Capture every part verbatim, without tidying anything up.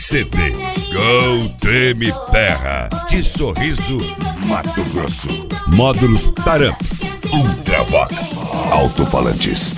C D Go Treme Terra, de Sorriso, Mato Grosso. Módulos Taramps, Ultravox, alto-falantes.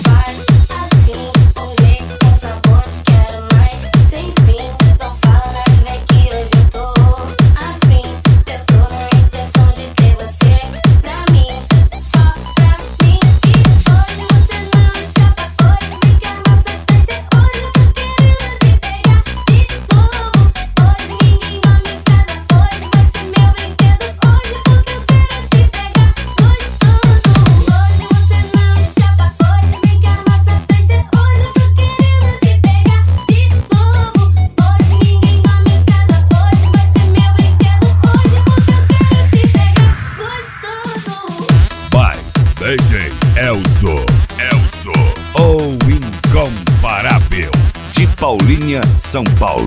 D J Elzo, Elzo, o incomparável, de Paulinha, São Paulo.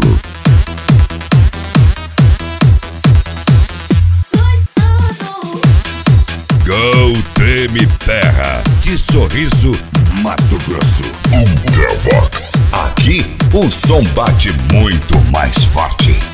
Go Treme Terra, de Sorriso, Mato Grosso. Ultravox, aqui o som bate muito mais forte.